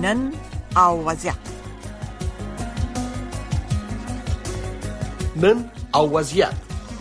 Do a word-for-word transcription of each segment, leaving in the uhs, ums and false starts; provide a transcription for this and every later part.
نن او وضعیت. نن او وضعیت.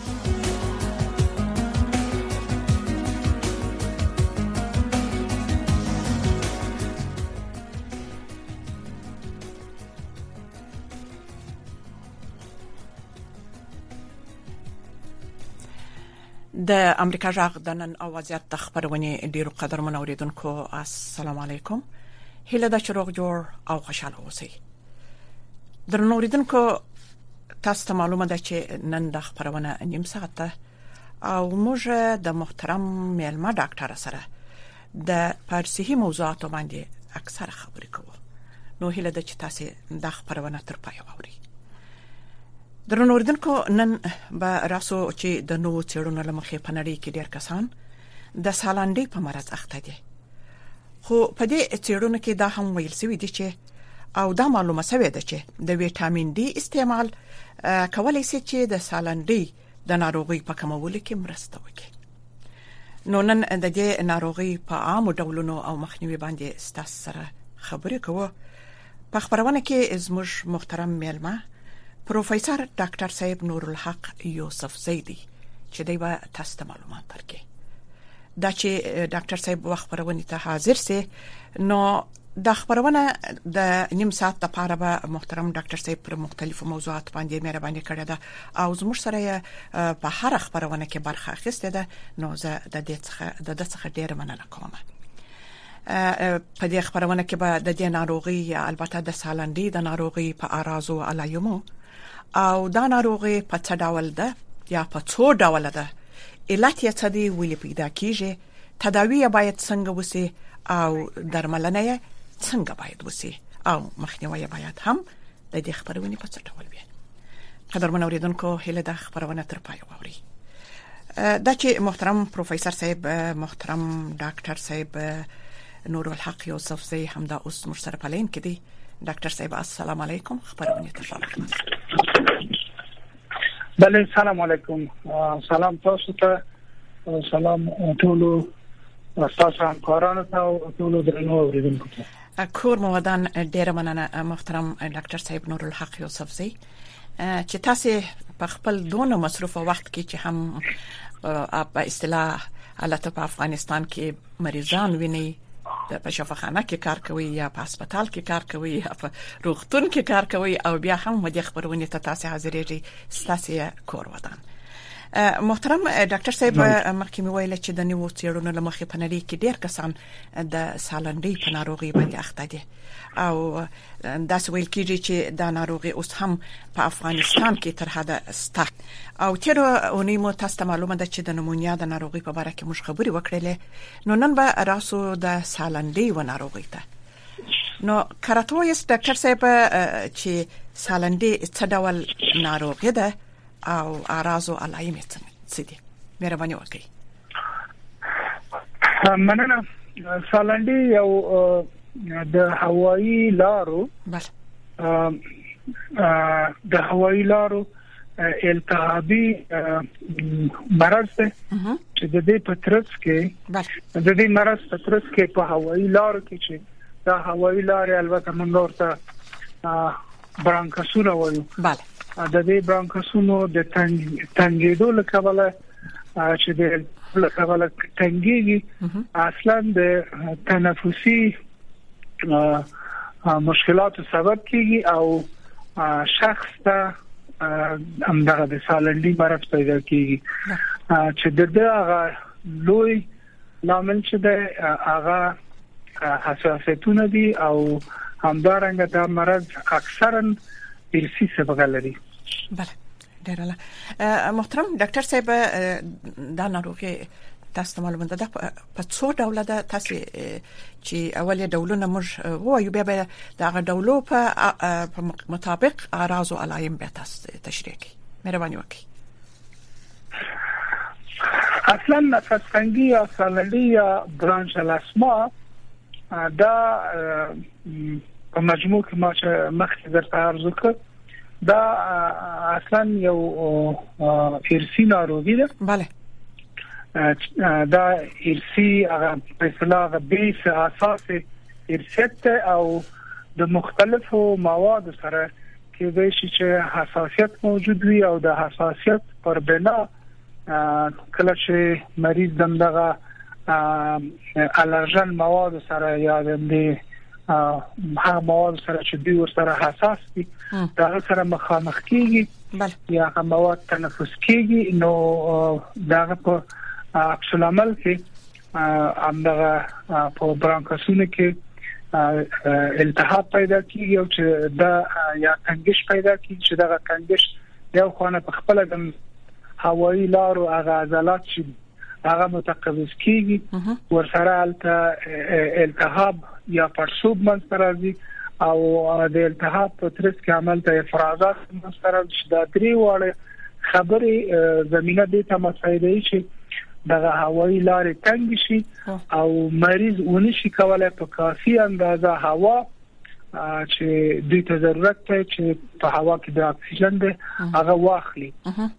د امریکا جغ د نن او وضعیت د خبرونه ډیرو قدرمن اوریدونکو السلام علیکم. هله د چروغ جوړ او خوشاله اوسئ. درنو اوریدونکو تاسو ته معلومه ده چې نن د خبرونه نیم ساعت او موږ د محترم میلمه ډاکټر سره د پارسي موضوعاتو باندې اکثر خبرې کوو. نو هله د چې تاسو د خبرونه تر پای واورئ. درنو اوریدونکو نن به راسو چې د نوو څېړنو لمخې په نړۍ کې ډېر کسان د سالنډۍ په مرض اخته دي. خو په دې څېړنو کې دا هم ویل شوی دی چې او دا معلومه شوې ده چې د ویټامین ډي استعمال کولای شي چې د سالنډۍ د ناروغۍ په کمولو کې مرسته وکړي. نو نن د دې ناروغۍ په عامو ډولونو او مخنیوي باندې ستاسو سره خبرې کوو. په خبرونه کې زموږ محترم میلمه پروفیسور ډاکټر صاحب نور الحق یوسف زیدی چې دی به تاسو ته معلومات درکړي. دا چې ډاکټر صاحب وخت خبرونه ته حاضر سي نو د خبرونه د نیم ساعت لپاره به محترم ډاکټر صاحب پر مختلفو موضوعات باندې مهرباني کړې ده او زموږ سره په هر خبرونه کې برخه اخیسته ده. نو زه د دې څخه د دې څخه ډیر مننه کوم. په دې خبرونه کې به د دې ناروغي البته د سالنډۍ د ناروغي په اعراض او علایمو او دا ناروغي په څه ډول ده یا په څو ډول ده، علت یې څه دی، ولې پیدا کیږي، تداوی یې باید څنګه وسی او درملنه یې څنګه باید وسی او مخنیوي باید هم د دې خبرونه په څه ډول وي. قدرمن اوریدونکو هله د خبرونه تر پای واوري. دا چې محترم پروفیسور صاحب محترم ډاکټر صاحب نور الحق یوسف زی هم دا اوس مر سره پلین کې دی. ډاکټر صاحب السلام علیکم. خبرونه تشریح بله سلام علیکم. سلام تاسو ته، سلام ټولو تاسو همکارانو ته او ټولو درنو اوریدونکو ته. کور مودان ډیر مننه محترم ډاکټر صاحب نور الحق یوسف زی چې تاسو په خپل دونه مصروف وخت کې چې هم په اصطلاح البته په افغانستان کې مریضان ویني، په شفاخانه کې کار کوي یا په هسپتال کې کار کوي یا په روغتون کې کار کوي او بیا هم د خبرونه ته تاسو حاضرېږئ ستاسو کور ودان. محترم ډاکټر صاحب مخکې مې ویل چې د نوو څېړنو لمخې په نړۍ کې ډېر کسان د سالنډۍ په ناروغي باندې اخته دي او داسې ویل کېږي چې دا ناروغي اوس هم په افغانستان کې تر حده شته او تیر اونۍ مو تاسو ته معلومه ده چې د نمونیا د ناروغي په اړه کې موږ خبرې وکړلې. نو نن به راسو د سالنډۍ و ناروغي ته. نو کاراتویس ډاکټر صاحب چې سالنډۍ څه ډول ناروغي ده او اعراض او علائم څه دي، مهرباني وکړئ. مننه. سالنډۍ یو د هوایی لارو بله د هوایی لارو التهابي مرض ده چې د دې په ترڅ کې د دې مرض په ترڅ کې په هوایی لارو کې چې دا هوایی لارې البته موږ ورته برانکاسونه وایو. بله د دې برانکاسونو د تنګېدو له کبله چې د له کبله تنګېږي اصلا د تنفسي مشکلات سبب کیږي او شخص ته همدغه د سالنډۍ مرض پیدا کیږي چې د دغه لوی لامل چې د هغه حساسیتونه دي او همدارنګه دا مرض اکثرا ارثي سبب لري. بله ډیر له محترم ډاکټر صاحب دا ناروغي تاسو معلومه ده په څو ډول ده تاسو چې اولي ډولونه موږ وایو بیا به دا ډولو په مطابق اعراض او علائم به تاسو تشریح کړئ. مهرباني وکړئ. اصلا نفس تنګي یا سالنډۍ یا برانشل اسما دا په مجموع کې ما چې مخکې درته عرض وکړ دا اصلا یو ارثي ناروغي ده. بله دا ارثي هغه په اصطلاح بیس اساس ارثیت او د مختلفو موادو سره کې د شي چې حساسیت موجود وي او د حساسیت پر بنا کله چې مریض دغه الرجن مواد سره یا د هغه مواد سره چې دوی ورسره حساس دي دا سره مخامخ کیږي یا هغه مواد تنفس کیږي نو دا په عکس العمل کې همدغه په برانکاسونه کې التهاب پیدا کیږي او چې دا یا تنګش پیدا کیږي چې دا تنګش یو خانه په خپل د هوایی لارو هغه عضلات چې هغه متقوس کیږي ورسره التهاب یا پرسوب منځ راځي او د التهاب په ترڅ کې عمل ته افرازات منځ راځي دا درې واړه خبرې زمينه دې ته مساعده شي دغه هوایی لارې تنګ شي او مریض ونشي کولای په کافي اندازه هوا چې دوی ته ضرورت دی چې په هوا کې د اکسیجن د هغه واخلي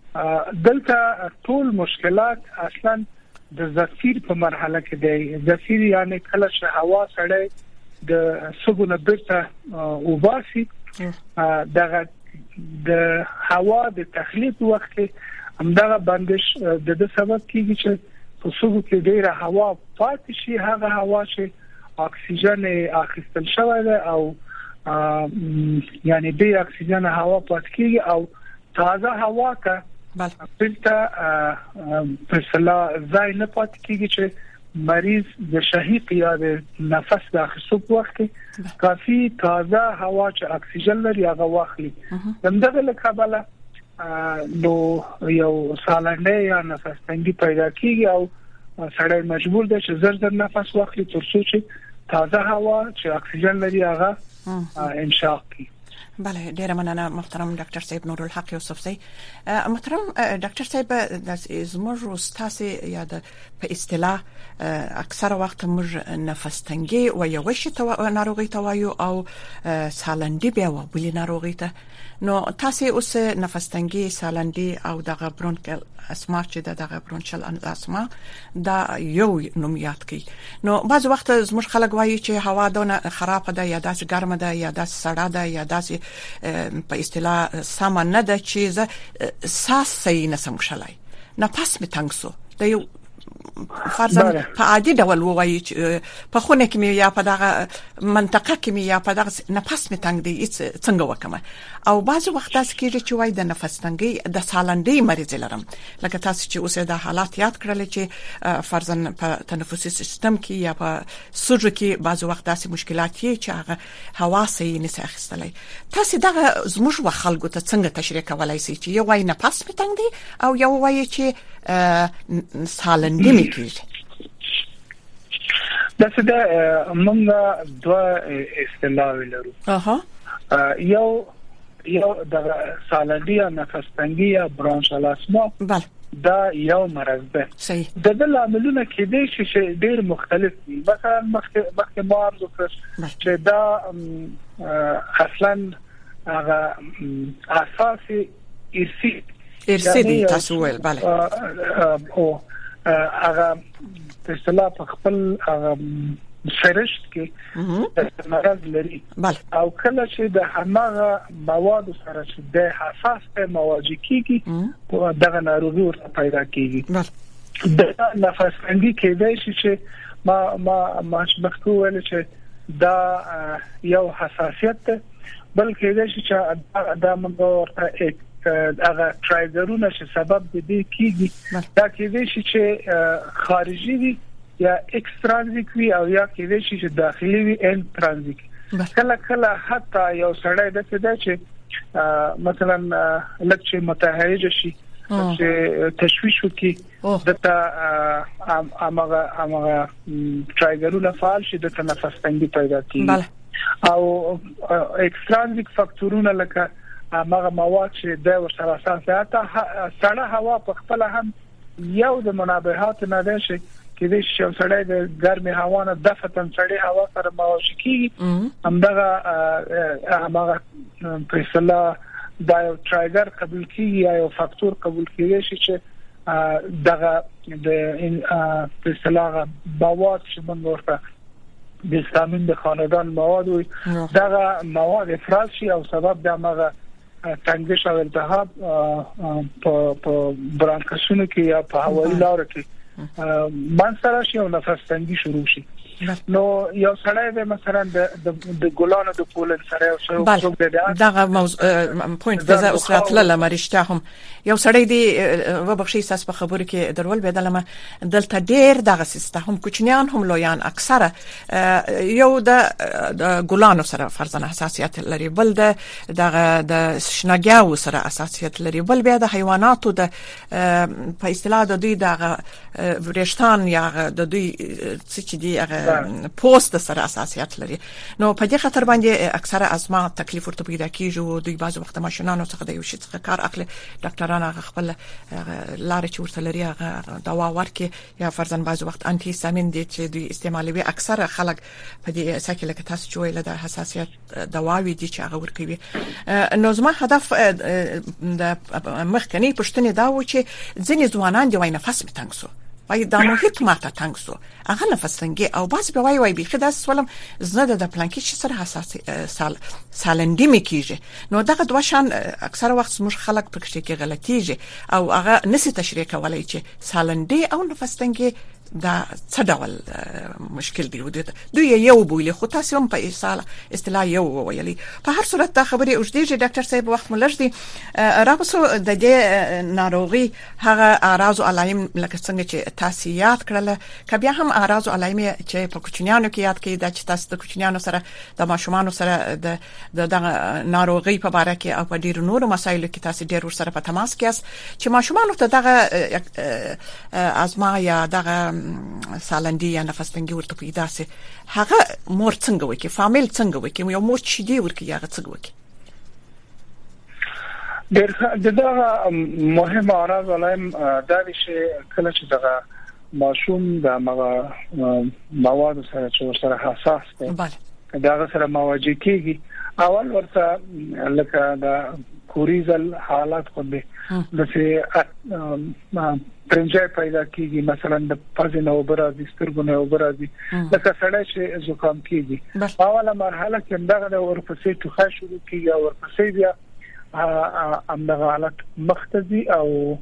دلته ټول مشکلات اصلا د زفیر په مرحله کې دی زفیر یعنی کله چې هوا سړی د سګونه برته وباسي دغه د هوا د تخلیق وخت همدغه بندش د د سبب کیږي چې په سګو کې ډیره هوا پاتې شي هغه هوا چې اکسیجن اخیستل شوی دی او یعنی به اکسیجن هوا پاتې کیږي او تازه هوا کا بلته په صلاح ځای نه پاتې کیږي چې مریض د شهیق یا د نفس د اخیستو وخت کافي تازه هوا چې اکسیجن لري هغه واخلي دغه لکابله نو یو سالنده یا نفس تنګي پیدا کیږي او سړی مجبور دی چې زر زر نفس واخلي تر څو چې تازه هوا چې اکسیجن لري هغه انشاء کی. بله ډیره مننه محترم ډاکټر صاحب نور الحق یوسف صاحب. محترم ډاکټر صاحب د زموږ استاسي یا د په اصطلاح اکثر وخت موږ نفس تنګي او یو شی ته ناروغي توایو او سالندي بیا و بلی ناروغي ته نو تاسو اوس نفس تنګي سالندي او دغه برونکل اسما چې دغه برونچل اسما دا یو نوم یاد کی نو بعض وخت زموږ خلک وایي چې هوا دونه خراب ده یا داسې ګرمه ده یا داسې سړه ده یا داسې په اصطلاح سم نه ده چې ساس صحیح نسم شلای نه پس می تنګ سو دا یو فرضاً په عادي ډول وایي په خونه کې یا په دغه منطقه کې یا په دغه نفس می تنګ دی څنګه وکم او بعض وخت تاسو کې چې وایي د نفس تنګي د سالندې مریض لرم لکه تاسو چې اوسه د حالات یاد کړل چې فرضاً په تنفسي سیستم کې یا په سوجو کې بعض وخت داسې مشکلات یې چې هغه هوا صحیح نس اخیستلای تاسو دغه زموږ خلکو ته څنګه تشریح کولای شئ چې یو وایي نفس می تنګ دی او یو وایي چې سالندې می کیږي دا څه ده موږ دوه اصطلاح لرو اها یو یو د سالندې یا نفس تنګي یا برانشال اسما بله دا یو مرض ده صحیح د دل عاملونه کې دي چې ډېر مختلف دي مثلا مخکې ما عرض وکړ چې دا اصلا هغه اساسي ارثي ارثي دي تاسو ول بله او هغه په اصطلاح په خپل هغه سرشت کې د مرض لري او کله چې د هماغه مواد سره چې د حساس په مواجه کیږي دغه ناروغي ورته پیدا کیږي د نفس تنګي کېدای شي چې ما ما ما مخکې ویل چې دا یو حساسیت ده بلکې دا چې دا موږ ورته هغه ټرایګرونه چې سبب دي کیږي دا کېدای شي چې خارجي وي یا اکسترانزیک وي او یا کېدای شي چې داخلي وي انترانزیک کله کله حتی یو سړی د څه چې مثلا لکه متهیج شي چې تشویش وکي دته امغه امغه ټرایګرونه فعال شي د تنفس تنګي پیدا کیږي او اکسترانزیک فاکتورونه لکه هغه مواد چې د ورسره اساسه سړه هوا په خپل هم یو د منابعات نه ده چې کله چې سړی د ګرمي هوا نه دفتن سړی هوا سره مواجه کیږي همدغه هغه په اصطلاح دا یو ټرایګر قبول کیږي یا یو فاکتور قبول کیږي چې دغه د په اصطلاح مواد چې موږ ورته د استامین د خاندان مواد وي دا مواد افراز شي او سبب د هغه تنګش او التهاب په په برانکسونو کې یا په هوایي لارو کې منځ راشي او نفس تنګي شروع شي نو یو سړی د مثلا د د ګلانو د پولن سره او څوک د دغه موضوع پوینټ د اوسرات لاله مرشته هم یو سړی دی وبخښي اساس په خبرو کې درول بدلمه دلته ډیر دغه سیستم هم کوچنیان هم لویان اکثره یو د ګلانو سره فرضاً حساسیت لري بل د دغه د شناګیاو سره حساسیت لري بل بیا د حیواناتو د په اصطلاح د دوی دغه ورشتان یا د دوی څه چې دی هغه پوست سره اساسیت لري نو په دې خاطر باندې اکثره ازما تکلیف ورته پیدا کیږي او دوی بعض وخت ماشینانو څخه د یو شي څخه کار اخلي ډاکټران هغه خپل لارې چې ورته لري هغه دوا ورکي یا فرضاً بعض وخت انټي هیستامین دي چې دوی استعمالوي اکثره خلک په دې سکه لکه تاسو چې ویل د حساسیت دواوی دي چې هغه ورکوي نو زما هدف د مخکنی پښتنې دا و چې ځینې ځوانان دی وای نفس متنګ سو وای د محیط ماته تنګ سو هغه نفس تنګي او باز به وای وای بيخي داس ولم زنه د پلانکی چې سره حساس سال سالندی میکیږي نو دغه دوه شان اکثر وخت موږ خلک په کې کې غلطیږي او هغه نسی تشریح کولای چې سالندی او نفس تنګي دا څه ډول مشکل دی ودته دوی یو بوله خو تاسو هم په اصاله اصطلاح یو ویلي په هر صورت دا خبري اوږدېږي ډاکټر صاحب وخت ملژ دی راپسو د دې ناروغي هغه اعراض او علایم لکه څنګه چې تاسو یاد کړل کبه هم اعراض او علایم چې په کوچنیانو کې یاد کړئ د تاسو د کوچنیانو سره د ماشومان سره د د ناروغي په اړه کې او په ډیرو نورو مسایلو کې تاسو ډیر ور سره په تماس کې چې ماشومان ته دغه ازما یا دغه سالندی یا نفس تنګي ورته پیدا سي هغه مور څنګه وکي فامیل څنګه وکي یو مور چې دی ورکي هغه څنګه وکي دغه مهم اعراض علایم دا شي کله چې دغه ماشوم د مواد سره چې سره حساس دی بله دغه سره مواجه کیږي اول ورته لکه د کوریزل حالات خو به د څه پرنجای پیدا کیږي مثلا د پزینه او برازي سترګو نه او برازي لکه سړی چې زکام کیږي اوله مرحله کې دغه د ورپسې ټوخه شروع کیږي او ورپسې بیا همدغه حالت مختزي او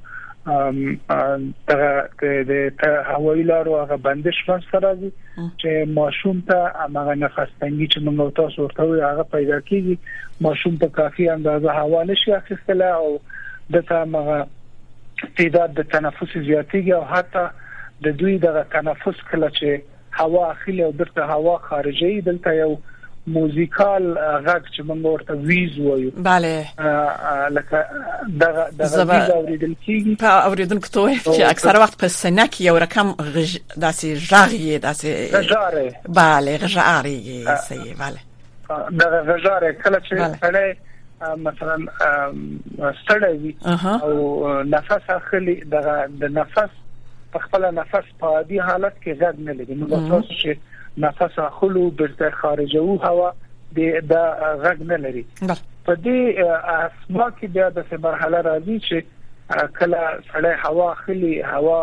دغه د هوایي لارو هغه بندش سره دي چې ماشوم ته هغه نفس تنګي چې موږ تاسو ورته وي هغه پیدا کیږي ماشوم په کافي اندازه هوا نشي اخیستل او دته هغه تعداد د تنفس زیاتېږي او حتی د دوی د تنفس کله چې هوا اخلي او درته هوا خارجي دلته یو موزیکال غږ چې موږ ورته ویز وایو bale لکه دغه دغه ویز اوریدل کیږي په اوریدونکو ته چې اکثر وخت په سنه کې یو رقم داسې ژغې داسې غژاره bale غژاره صحیح bale دغه غژاره کله چې سړی مثلا ستړی وي او نفس اخلي دغه د نفس په خپل نفس په عادي حالت کې غږ نه لري نو تاسو چې نفس اخلو برته خارجو هوا د غږ نه لري په دې اسما کې بیا د مرحله راځي چې کله سړی هوا اخلي هوا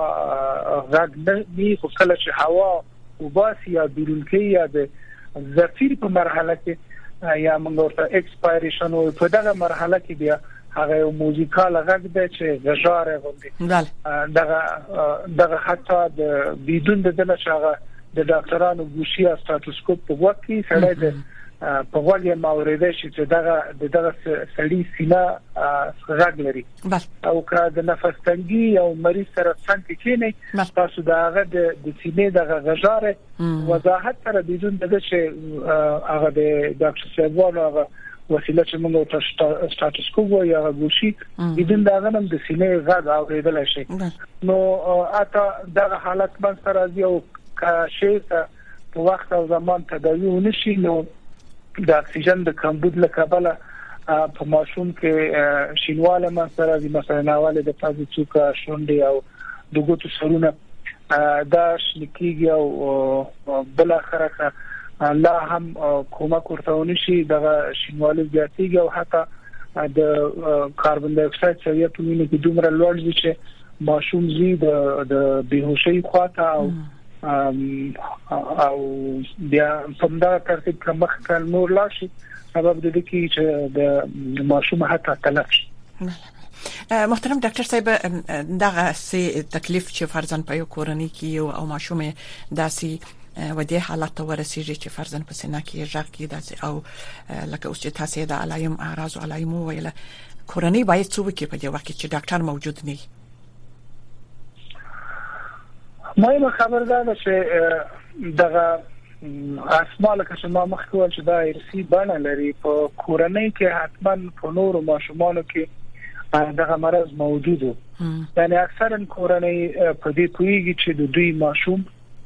غږ نه وي خو کله چې هوا وباسي یا بیرونکي یا د زفیر په مرحله کې یا موږ ورته ایکسپایریشن او په دغه مرحله کې بیا هغه موزیکال غږ دی چې غژاره غوندي دغه دغه حتی د بدون د دغه شغه د ډاکټرانو ګوشي او سټاتوسکوپ په وخت کې سړی د په وړاندې ماوريده شي چې دغه دغه سړی سینه غږ لري او که د نفس تنګي او مریض سره څنګه کېنی تاسو دغه د سینې دغه غژاره وضاحت سره بدون دغه چې هغه د ډاکټر صاحبانو هغه وسیله چې موږ ته سټاتوسکوپ او یا ګوشي بدون دغه نم د سینې غږ اوریدل شي نو اته دغه حالت باندې راځي او شي په وخت او زمان تداوی ونشي نو د اکسیجن د کمبود له کبله په ماشوم کې شینواله مثلا د مثلا ناواله د فازي څوکا شونډي او د ګوتو سرونه دا شنکیږي او بل اخره لا هم کومک ورته ونشي د شینواله زیاتیږي او حتی د کاربن ډای اکساید سویه په وینه کې دومره لوړ دي چې ماشوم زی د د بیهوشي خواته او او بیا په دا ترتیب کې مخ کال نور لاشي سبب د دې کې چې د ماشوم حتی تلف شي. محترم ډاکټر صاحب دغه سي تکلیف چې فرضاً په یو کورنۍ کې او ماشوم داسي و دې حالت ته ورسیږي چې فرضاً په سینه کې ژغ کې داسي او لکه اوس چې تاسو د علایم اعراض او علایم ویل کورنۍ باید څه وکړي په دې وخت چې ډاکټر موجود نه وي؟ مهمه خبر ده چې دغه اسما لکه چې ما مخکې ویل چې دا ارثي بڼه لري په کورنۍ کې حتما په نورو ماشومانو کې دغه مرض موجود وي. یعنی اکثرا کورنۍ په دې پوهیږي چې د دوی ماشوم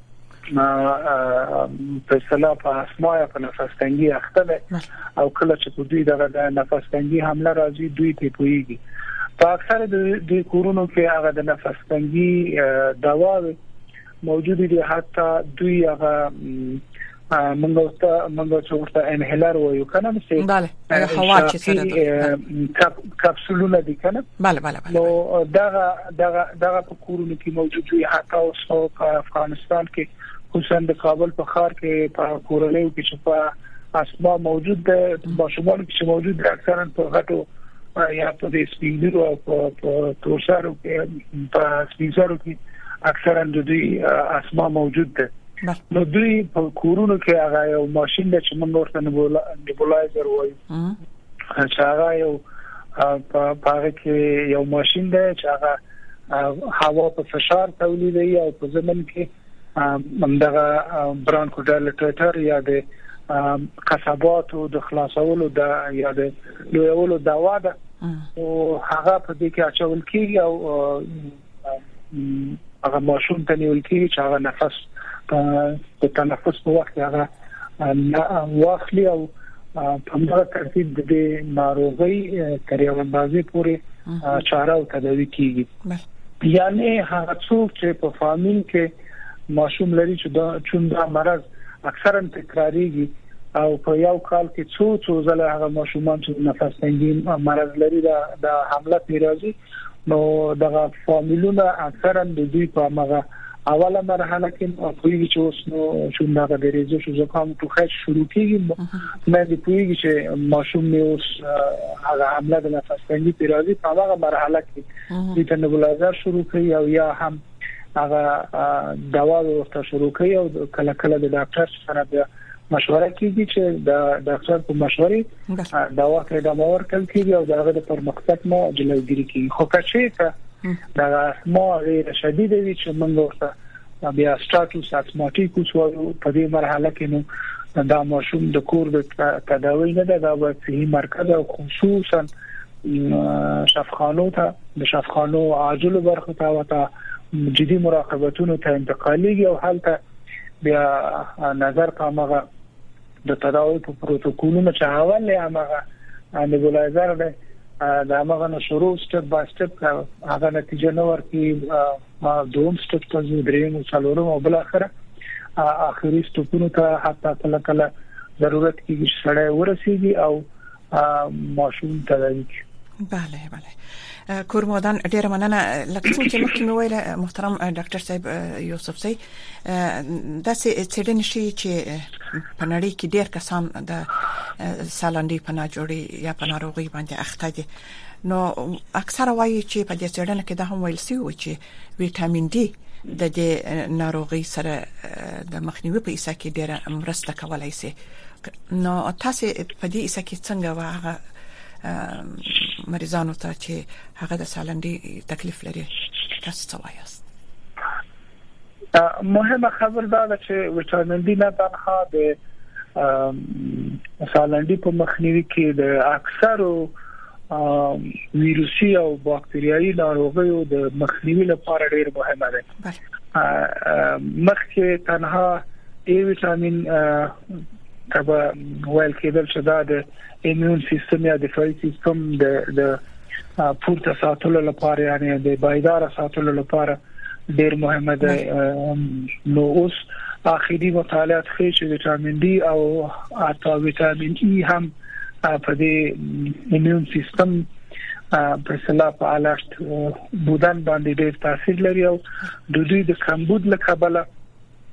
په اصطلاح په اسما یا په نفس تنګي اخته ده او کله چې په دوی دغه نفس تنګي حمله راځي دوی ته پوهیږي. په اکثر د کورونو کې هغه د نفس تنګي دوا موجود دي، حتی دوی هغه منګو ته منګو څورته انهیلر وایو کنه مثل بله هوا چې سره کپسولونه دي کنه. بله بله بله نو دغه دغه دغه په کورونو کې موجود وي. حتی اوس په افغانستان کې خصوصا د کابل په ښار کې په کورنۍ کې چې په اسما موجود ده ماشومان چې موجود دي اکثرا په غټو یا په دې سپینځرو او په تورسارو کې په سپینځرو کې اکثرا د دوی اسما موجود ده. نو دوی په کورونو کې هغه یو ماشين د چې موږ ورته نیبولایزر وایو چې هغه یو په هغه کې یو ماشين ده چې هغه هوا په فشار تولیدوي او په زمين کې همدغه برانکودایلیټر یا د قصباتو د خلاصولو د یا د لویولو دوا ده او هغه په دې کې اچول کیږي او هغه ماشوم ته نیول کیږي چې هغه نفس په تنفس په وخت هغه واخلي او په همدغه ترتیب د ناروغي تر یو اندازې پورې چاره او تداوی کیږي. یعنی هغه څوک چې په فامیل کې ماشوم لري چې دا چون دا مرض اکثرا تکراریږي او په یو کال کې څو څو ځله هغه ماشومان چې نفس تنګي مرض لري دا د حمله پیرازي نو دغه فامیلونه اکثرا د دوی په مغه اوله مرحله کې او کوي چې اوس نو شون دغه د ریزو شو زکام ټوخه شروع کیږي مې د کوي چې ماشوم مې اوس هغه حمله د نفس تنګي پیرازي په هغه مرحله کې د تنبولازر شروع کوي او یا هم هغه دوا ورته شروع کوي او کله کله د ډاکټر سره د مشوره کیږي چې د ډاکټر په مشورې دوا کې د مور کل کیږي او دغه د پرمختګ مو جلوګیری کوي. خو کچې دا اسما غیر شدید وي چې موږ ورته بیا سټاتوس اسماتیکوس وایو په دې مرحله کې نو دا ماشوم د کور د تداوی نه ده د صحي مرکز او خصوصا شفاخانو ته د شفاخانو عاجل برخه ته وته جدي مراقبتونو ته انتقالي او حالت بیا نظر کومه د تداوی په پروتوکولونو چې حواله هغه نیبولایزر ده دا هغه شروع سټپ بای سټپ هغه نتیجه نو ورکی دوم سټپ ته دریم او څلورم او بل اخره اخري سټپونو ته حتی کله کله ضرورت کیږي چې سړی ورسیږي او ماشوم تداوی. بله بله کور مودان ډیر مننه. لکه څنګه چې مخکې مې ویل محترم ډاکټر صاحب یوسف صاحب دا څېړنې شي چې په نړۍ کې ډیر کسان د سالنډي په ناجوړي یا په ناروغي باندې اخته دي. نو اکثره وایي چې په دې څېړنه کې دا هم ویل شوی چې ویټامین ډي د دې ناروغي سره د مخنیوي په حصہ کې ډیره مرسته کولای شي. نو تاسو په دې حصہ کې څنګه واغه مریضانو ته چې هغه د سالنډي تکلیف لري تاسو څه وایاست؟ مهمه خبر دا ده چې ویټامین ډي نه تنها د سالنډي په مخنیوي کې د اکثرو ویروسي او باکتریایي ناروغیو د مخنیوي لپاره ډیر مهمه ده. مخکې تنها ای ویټامین تبا ویل کېدل چې دا د ایمیون سیستم یا دفاعي سیستم د د پورته ساتلو لپاره یعنی د بایدار ساتلو لپاره ډیر مهمه ده. نو اوس اخیری مطالعات ښيي چې ویټامین ډي او حتی ویټامین ای هم په دې ایمیون سیستم په اصطلاح په الارت بودن باندې ډیر تاثیر لري او د دوی د کمبود له کبله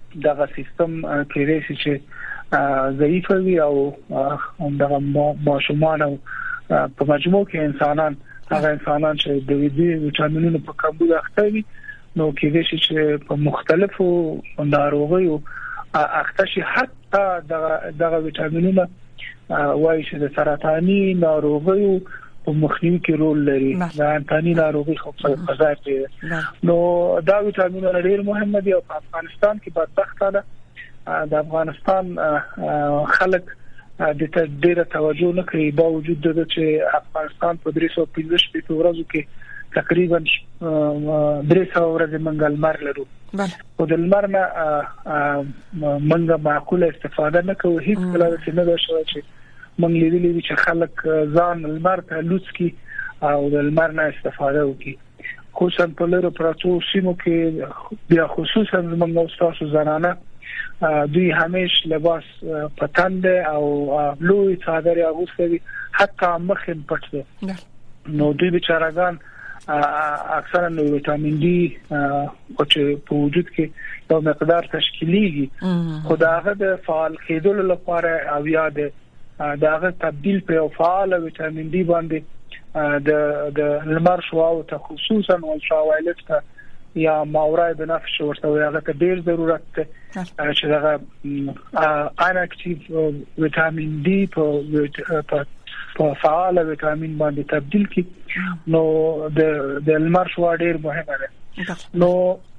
دغه سیستم کېږي چې ضعیف وي او دغه ماشومان او په مجموع کې انسانان هغه انسانان چې د دې ویټامینونو په کمبود اخته وي نو کېږي چې په مختلفو ناروغیو اخته شي. حتی دغه دغه ویټامینونه وایي چې د سرطاني ناروغیو په مخنیوي کې رول لري. دا انتاني ناروغي خو په فضا کې نو دا ویټامینونه ډېر مهم دي او په افغانستان کې بدبختانه د افغانستان خلک د ډېر توجه نه کوي با وجود د چې افغانستان په درې سوه پنځه شپږ ورځو کې تقریبا درې سوه ورځې منګل مر لرو. او د لمر نه منګه معقوله استفاده نه کوي. هیڅ کله چې نه دا شوی چې موږ لیدلې چې خلک ځان لمر ته لوڅ کی او د لمر نه استفاده وکړي. خصوصا په لرو پراتو سیمو کې بیا خصوصا موږ او تاسو زنانه دوی همیش لباس پتند او لوی صادر اغوستي حتی مخ پټ دي. نو دوی بیچارهګان اکثرا نو ویټامین ډي او چې په وجود کې یو مقدار تشکیلیږي خو داغه د فعال کېدل لپاره او یاد داغه تبدیل په فعال ویټامین ډي باندې د د لمر شوا او خصوصا الټرا وایلټ ته یا ماورای بنفش ورته هغه ته ډیر ضرورت ده چې دغه ان اکټیو ویټامین ډي په په فعال ویټامین باندې تبدیل کی. نو د د لمر شوا ډیر مهمه ده. نو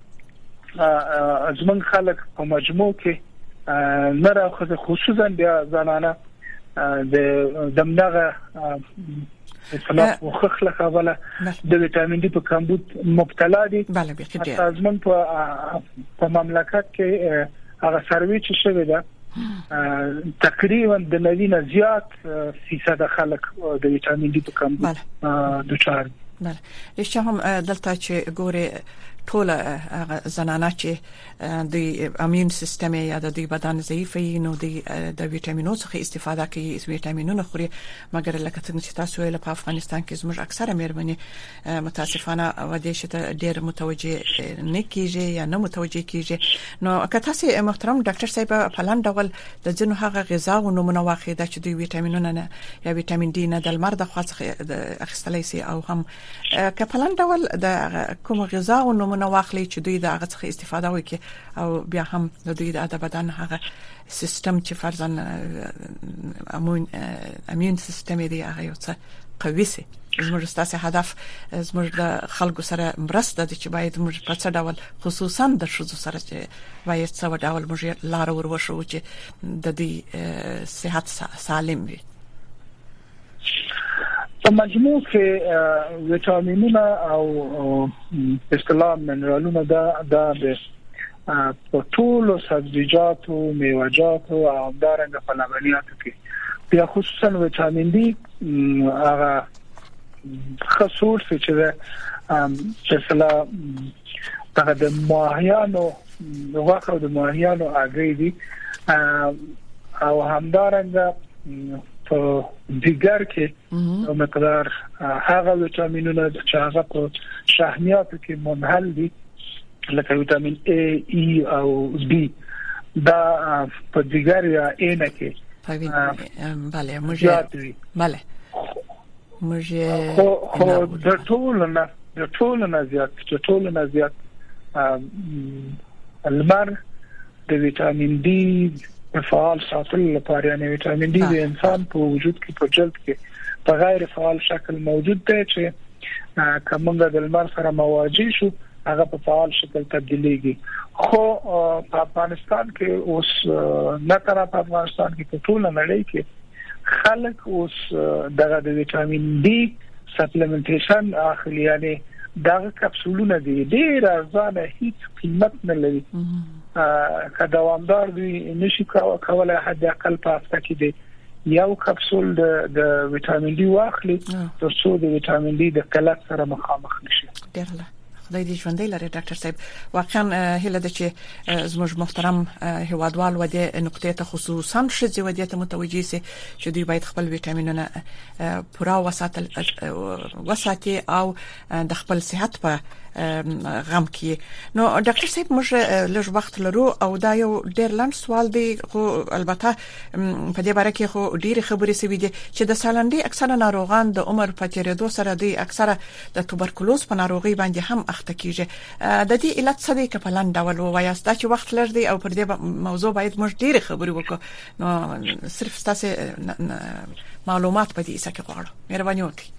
ازمن خلک په مجموع کې نه راخذ خصوصا بیا زنانه د دمدغه اصلاح وخخله قبله د ویټامین ډي په کمبود مبتلا دي. بله بخیر ازمن په په مملکت کې هغه سروي چې شوی ده تقریبا د نوینه زیات فیصد خلک د ویټامین ډي په کمبود دچار. بله رښتیا هم دلته چې ګوره ټول زنانه چې د امین سیستم یا د بدن ضعیف وي نو د ویټامینونو څخه استفاده کوي. ویټامینونه خوري مګر لکه څنګه چې تاسو ویل په افغانستان کې زموږ اکثره مېرمنې متاسفانه ودې چې ډېر متوجه نه کیږي یا نه متوجه کیږي. نو که تاسو محترم ډاکټر صاحب په لاندې ډول د ځینو هغه غذا او نمونه واخیده چې د ویټامینونو نه یا ویټامین ډي نه د لمر د خوا څخه اخیستلای شي او هم که په لاندې ډول د کوم غذا او نمونه واخلي چې دوی دا غڅ استفاده وکړي او بیا هم د دوی د بدن هغه سیستم چې فرضاً امون امون سیستم دی هغه یو څه قوي سي. زموږ ستاسو هدف زموږ د خلکو سره مرسته دي چې باید موږ په څه ډول خصوصا د شذو سره چې باید څه ډول موږ لار وروښو چې د دې صحت سالم وي. په مجموع کې ویټامینونه او اصطلاح منرالونه دا د په ټولو سبزیجاتو میوه‌جاتو او دارنګه په لبنیاتو کې بیا خصوصا ویټامین ډي هغه خصوص چې د اصطلاح هغه د ماهیانو واقع د ماهیانو هغه دي او همدارنګه په دیگر کې مقدار هغه ویټامینونه چې هغه په شحمیاتو کې منحل دي لکه ویټامین A, E او B دا په دیگر یا A نه کې بله موږ بله موږ خو د ټول نه د ټول نه زیات د ټول نه زیات لمر د ویټامین ډي فعال ساتل لپاره یعنی ویټامین ډي د انسان په وجود کې په جلد کې په غیر فعال شکل موجود دی چې کومه د لمر سره مواجه شو هغه په فعال شکل تبدیلیږي. خو په افغانستان کې اوس نه تر په افغانستان کې په ټول نړۍ کې خلک اوس دغه د ویټامین ډي سپلیمنټیشن اخلي یعنی دغه کپسولونه دي ډیر ارزانه هیڅ قیمت نه لري. که دوامدار دوی نشي کولای حد اقل په هفته کې دی یو کپسول د د ویټامین ډي واخلي ترڅو د ویټامین ډي د قلت سره مخامخ نشي. ډیرله خدای دې ژوندۍ لري ډاکټر صاحب. واقعا هله د چې زموږ محترم هوادوال و دې نقطې ته خصوصا شذې و دې ته متوجي سي چې دوی باید خپل ویټامینونه پوره وساتل وساتي او د خپل صحت په غم کې. نو ډاکټر صاحب موږ لږ وخت لرو او دا یو ډېر لاند سوال دی، خو البته په دې باره کې خو ډېر خبرې سوي دي چې د سالنډي اکثره ناروغان د عمر په تیریدو سره دی اکثره د توبرکلوز په ناروغي باندې هم اخته کیږي. د دې علت څه دی که په لاند ډول ووایاست؟ دا چې وخت لږ دی او پر دې موضوع باید موږ ډېر خبرې وکړو، نو صرف تاسو معلومات په دې څه کې غواړم، مهرباني وکړئ.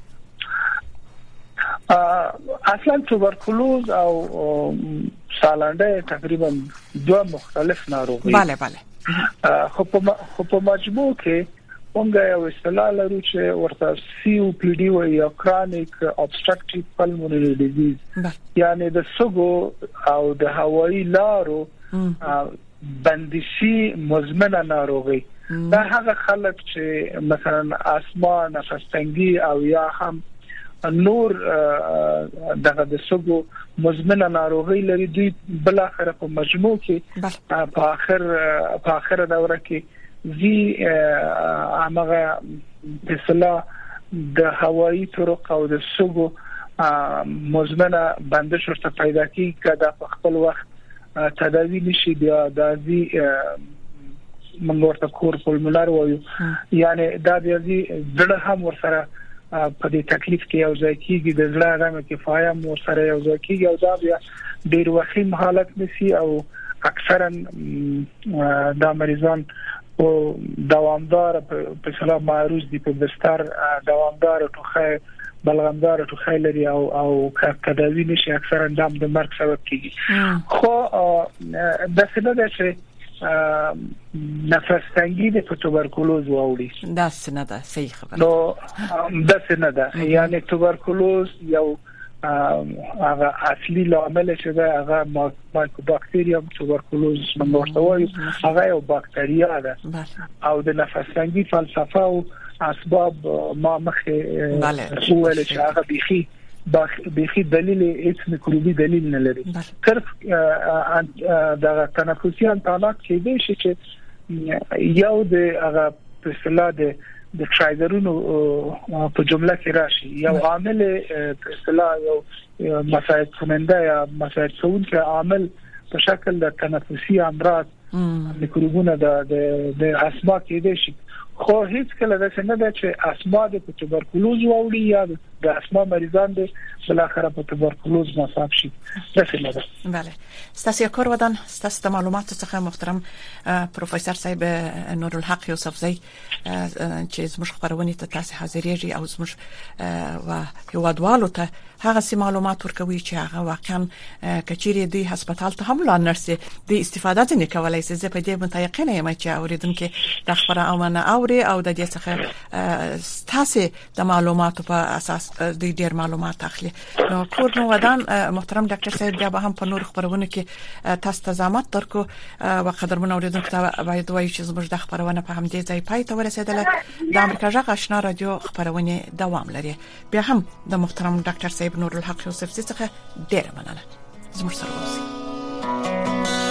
اصلا توبرکلوز او سالنډي تقریبا دوه مختلف ناروغي. bale bale خو په خو په مجموع کې موږ یو اصطلاح لرو چې ورته سی او پی ډي و یا کرونیک obstructive pulmonary disease، یعنی د سږو او د هوایی لارو بندشي مزمنه ناروغي. دا هغه خلک چې مثلا اسما، نفس تنګي او یا هم نور دغه د سږو مزمنه ناروغي لري، دوی بل اخر په مجموع کې په اخر په اخر دوره کې زی هغه اصطلاح د هوایی طرق او د سږو مزمنه بندش ورته پیدا کیږي کدا په خپل وخت تداوی نشي بیا د زی موږ ورته کور پولمولار وایو، یعنی دا د زی زړه هم ورسره په دې تکلیف کې یو ځای کېږي، د زړه رغم کفایه مو سره یو ځای کېږي او دا بیا ډېر وخیم حالت نشي او اکثرا دا مریضان او دوامدار په سلام معروض دي په بستر دوامدار ټوخه بلغمدار ټوخه لري او او تداوی نشي اکثرا دام د مرګ سبب کېږي. خو د څه ده چې نفس تنګي د توبرکلوز واوړي، دا څه نه ده، صحیح خبره. نو دا څه نه ده، یعنی توبرکلوز یو هغه اصلي لامل چې دا هغه مایکوباکتریوم توبرکلوز موږ ورته وایو، هغه یو باکتریا ده او د نفس تنګي فلسفه او اسباب ما مخه ویل چې هغه بيخي بيخي دلیل هیڅ میکروبي دلیل نه لري. صرف دا تنفسي انتانات کې دی چې یو د هغه په اصطلاح د د ټرایګرونو په جمله کې راشي، یو عامل په اصطلاح یو مساعد کننده یا مساعد کوونکی عامل په شکل د تنفسي امراض میکروبونه د د اسما کې دی شي. خو هیڅ کله د څنګه د چې اسما د توبرکلوز وړي یا د اسما مریضان د بل اخر په توبرکلوز مصاب شي. بله بله ستاسو کار ودان ستاسو د معلوماتو څخه محترم پروفیسور صاحب نورالحق یوسفزی چې زموږ خبرونه ته تاسو حاضرېږي او زموږ و هوادوالو ته هغه سي معلومات ورکوي چې هغه واقعا کچيري دی هسپتال ته هم لا نرسي د استفاده ځنه کولای شي. زه په دې متيقنه یم چې اوریدونکو د خبره او منه اوري او د دې څخه تاسو د معلوماتو په اساس د ډیر معلومات اخلي. نو کور نو ودان محترم ډاکټر صاحب بیا به هم په نور خبرونه کې تاسو ته زحمت درکو او قدرمن اوریدونکو ته باید وایي چې زموږ د خبرونه په هم دې ځای پای ته ورسېدله. د امریکا جغ آشنا رادیو خبرونه دوام لري. بیا هم د محترم ډاکټر صاحب نورالحق یوسفزی څخه ډیر مننه. زموږ سره اوسئ.